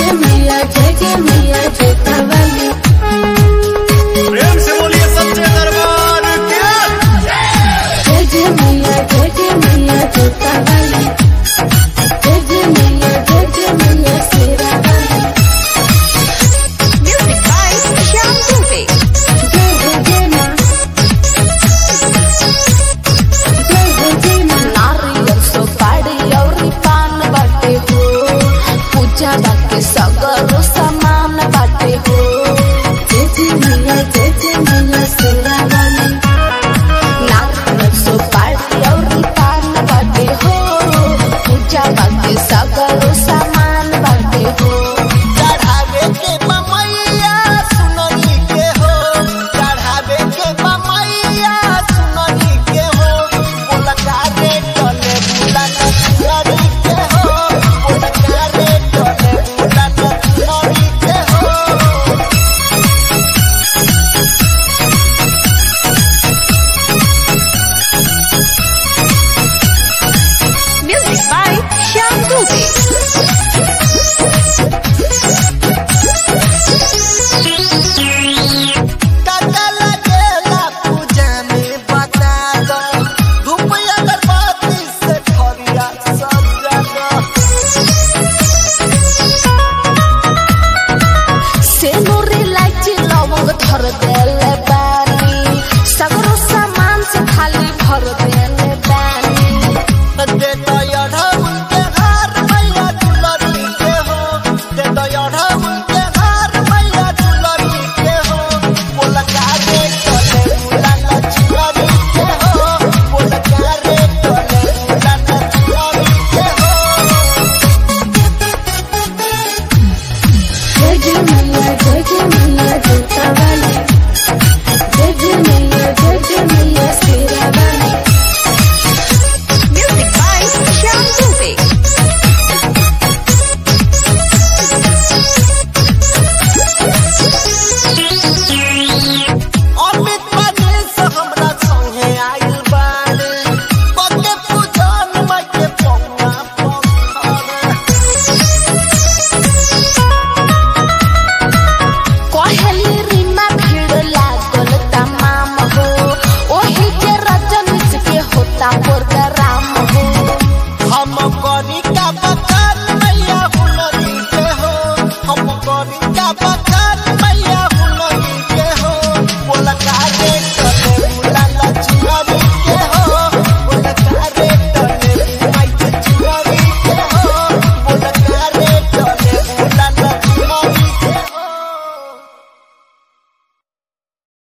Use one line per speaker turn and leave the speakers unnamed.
जय मैया जोता वाली।
प्रेम से बोलिए सच्चे दरबार की।
जय मैया जोता वाली। जय मैया शेरा वाली।
Music by Shyam Dubey.
जय माँ। जय माँ।
नारियल सुपारी और पान बाटे हो, पूजा बाके सगरो सामान बाटे